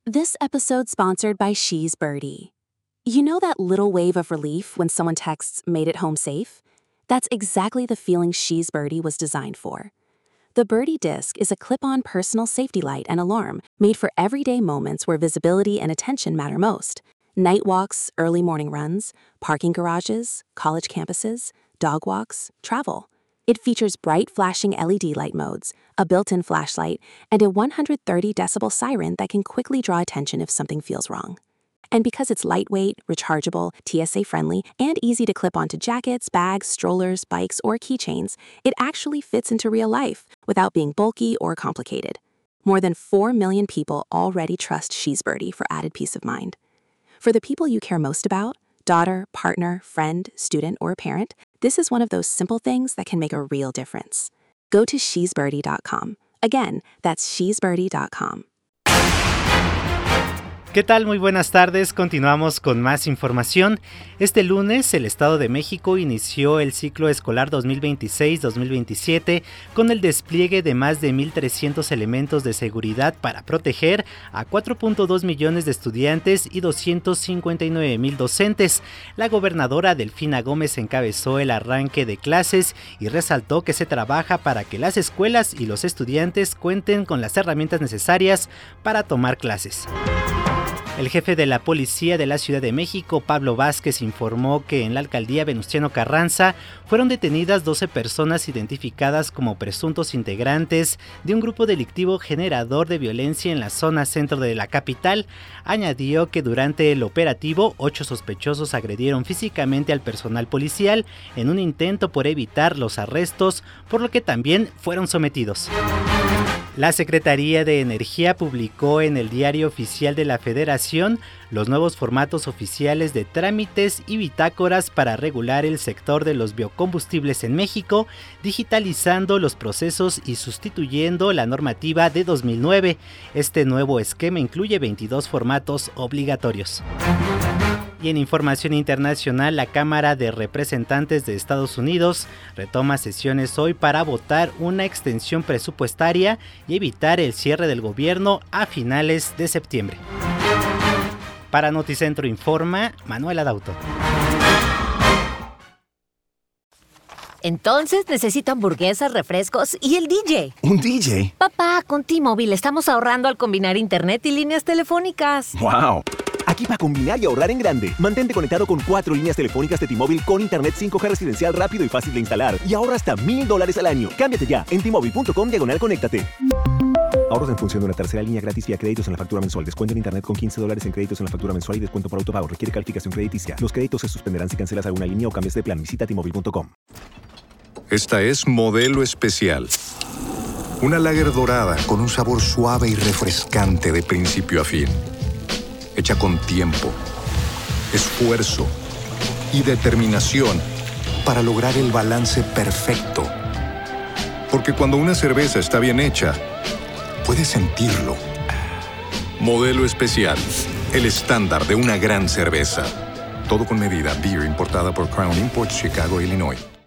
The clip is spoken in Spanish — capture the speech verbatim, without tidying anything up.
This episode's sponsored by She's Birdie. You know that little wave of relief when someone texts, "made it home safe"? That's exactly the feeling She's Birdie was designed for. The Birdie Disc is a clip-on personal safety light and alarm made for everyday moments where visibility and attention matter most. Night walks, early morning runs, parking garages, college campuses, dog walks, travel. It features bright flashing L E D light modes, a built-in flashlight, and a one hundred thirty decibel siren that can quickly draw attention if something feels wrong. And because it's lightweight, rechargeable, T S A-friendly, and easy to clip onto jackets, bags, strollers, bikes, or keychains, it actually fits into real life without being bulky or complicated. More than four million people already trust She's Birdie for added peace of mind. For the people you care most about, daughter, partner, friend, student, or parent, this is one of those simple things that can make a real difference. Go to she's birdie dot com. Again, that's she's birdie dot com. ¿Qué tal? Muy buenas tardes, continuamos con más información. Este lunes el Estado de México inició el ciclo escolar dos mil veintiséis dos mil veintisiete con el despliegue de más de mil trescientos elementos de seguridad para proteger a cuatro punto dos millones de estudiantes y doscientos cincuenta y nueve mil docentes. La gobernadora Delfina Gómez encabezó el arranque de clases y resaltó que se trabaja para que las escuelas y los estudiantes cuenten con las herramientas necesarias para tomar clases. El jefe de la Policía de la Ciudad de México, Pablo Vázquez, informó que en la alcaldía Venustiano Carranza fueron detenidas doce personas identificadas como presuntos integrantes de un grupo delictivo generador de violencia en la zona centro de la capital. Añadió que durante el operativo, ocho sospechosos agredieron físicamente al personal policial en un intento por evitar los arrestos, por lo que también fueron sometidos. La Secretaría de Energía publicó en el Diario Oficial de la Federación los nuevos formatos oficiales de trámites y bitácoras para regular el sector de los biocombustibles en México, digitalizando los procesos y sustituyendo la normativa de dos mil nueve. Este nuevo esquema incluye veintidós formatos obligatorios. Y en información internacional, la Cámara de Representantes de Estados Unidos retoma sesiones hoy para votar una extensión presupuestaria y evitar el cierre del gobierno a finales de septiembre. Para Noticentro Informa, Manuela Dauto. Entonces necesito hamburguesas, refrescos y el D J. ¿Un D J? Papá, con T-Mobile estamos ahorrando al combinar internet y líneas telefónicas. ¡Wow! Aquí para combinar y ahorrar en grande. Mantente conectado con cuatro líneas telefónicas de T-Mobile con internet cinco G residencial rápido y fácil de instalar. Y ahorra hasta mil dólares al año. Cámbiate ya en T-Mobile punto com diagonal conéctate. Ahorros en función de una tercera línea gratis vía créditos en la factura mensual. Descuento en internet con quince dólares en créditos en la factura mensual y descuento por autopago. Requiere calificación crediticia. Los créditos se suspenderán si cancelas alguna línea o cambias de plan. Visita T Mobile punto com. Esta es Modelo Especial. Una lager dorada con un sabor suave y refrescante de principio a fin. Hecha con tiempo, esfuerzo y determinación para lograr el balance perfecto. Porque cuando una cerveza está bien hecha, puedes sentirlo. Modelo Especial, el estándar de una gran cerveza. Todo con medida. Beer importada por Crown Imports, Chicago, Illinois.